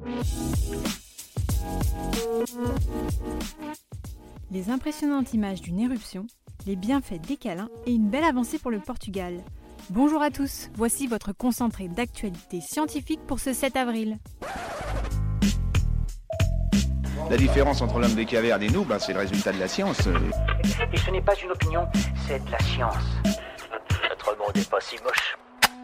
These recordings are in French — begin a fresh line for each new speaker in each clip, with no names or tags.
Les impressionnantes images d'une éruption, les bienfaits des câlins et une belle avancée pour le Portugal. Bonjour à tous, voici votre concentré d'actualité scientifique pour ce 7 avril.
La différence entre l'homme des cavernes et nous, c'est le résultat de la science.
Et ce n'est pas une opinion, c'est de la science. Notre monde n'est pas si moche.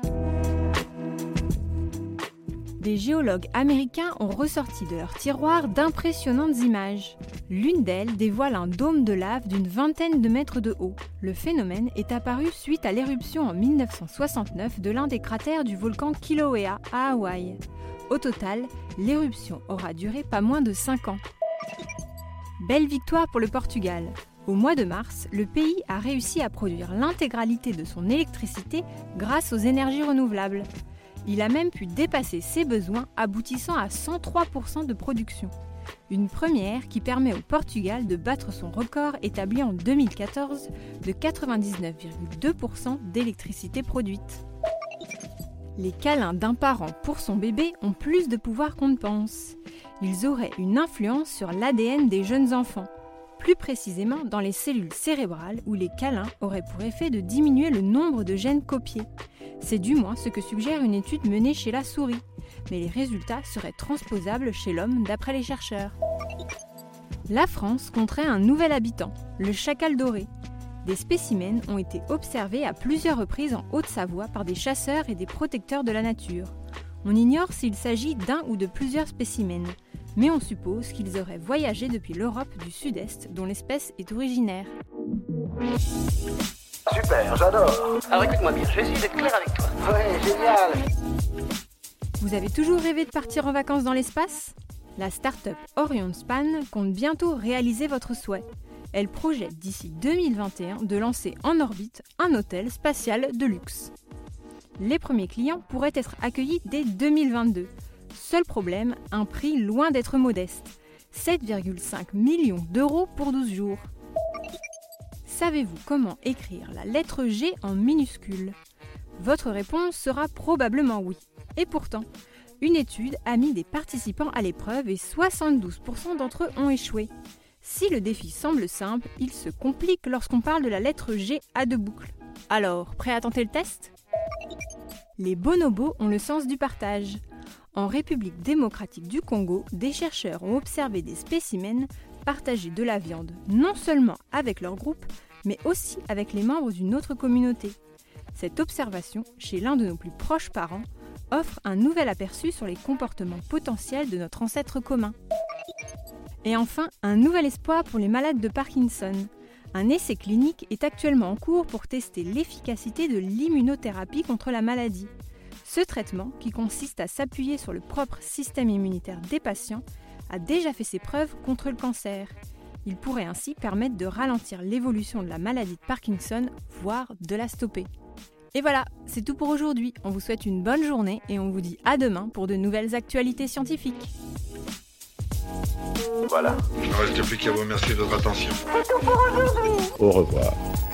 Des géologues américains ont ressorti de leur tiroir d'impressionnantes images. L'une d'elles dévoile un dôme de lave d'une vingtaine de mètres de haut. Le phénomène est apparu suite à l'éruption en 1969 de l'un des cratères du volcan Kilauea à Hawaï. Au total, l'éruption aura duré pas moins de 5 ans. Belle victoire pour le Portugal. Au mois de mars, le pays a réussi à produire l'intégralité de son électricité grâce aux énergies renouvelables. Il a même pu dépasser ses besoins, aboutissant à 103% de production. Une première qui permet au Portugal de battre son record établi en 2014 de 99,2% d'électricité produite. Les câlins d'un parent pour son bébé ont plus de pouvoir qu'on ne pense. Ils auraient une influence sur l'ADN des jeunes enfants, plus précisément dans les cellules cérébrales où les câlins auraient pour effet de diminuer le nombre de gènes copiés. C'est du moins ce que suggère une étude menée chez la souris, mais les résultats seraient transposables chez l'homme d'après les chercheurs. La France compterait un nouvel habitant, le chacal doré. Des spécimens ont été observés à plusieurs reprises en Haute-Savoie par des chasseurs et des protecteurs de la nature. On ignore s'il s'agit d'un ou de plusieurs spécimens, mais on suppose qu'ils auraient voyagé depuis l'Europe du Sud-Est, dont l'espèce est originaire.
Super, j'adore. Alors écoute-moi bien, je vais essayer d'être clair avec toi. Ouais, génial.
Vous avez toujours rêvé de partir en vacances dans l'espace ? La start-up Orionspan compte bientôt réaliser votre souhait. Elle projette d'ici 2021 de lancer en orbite un hôtel spatial de luxe. Les premiers clients pourraient être accueillis dès 2022. Seul problème, un prix loin d'être modeste. 7,5 millions d'euros pour 12 jours. Savez-vous comment écrire la lettre G en minuscule ? Votre réponse sera probablement oui. Et pourtant, une étude a mis des participants à l'épreuve et 72% d'entre eux ont échoué. Si le défi semble simple, il se complique lorsqu'on parle de la lettre G à deux boucles. Alors, prêt à tenter le test ? Les bonobos ont le sens du partage. En République démocratique du Congo, des chercheurs ont observé des spécimens partager de la viande non seulement avec leur groupe, mais aussi avec les membres d'une autre communauté. Cette observation, chez l'un de nos plus proches parents, offre un nouvel aperçu sur les comportements potentiels de notre ancêtre commun. Et enfin, un nouvel espoir pour les malades de Parkinson. Un essai clinique est actuellement en cours pour tester l'efficacité de l'immunothérapie contre la maladie. Ce traitement, qui consiste à s'appuyer sur le propre système immunitaire des patients, a déjà fait ses preuves contre le cancer. Il pourrait ainsi permettre de ralentir l'évolution de la maladie de Parkinson, voire de la stopper. Et voilà, c'est tout pour aujourd'hui. On vous souhaite une bonne journée et on vous dit à demain pour de nouvelles actualités scientifiques.
Voilà.
Il ne reste plus qu'à vous remercier de votre attention.
C'est tout pour aujourd'hui.
Au revoir.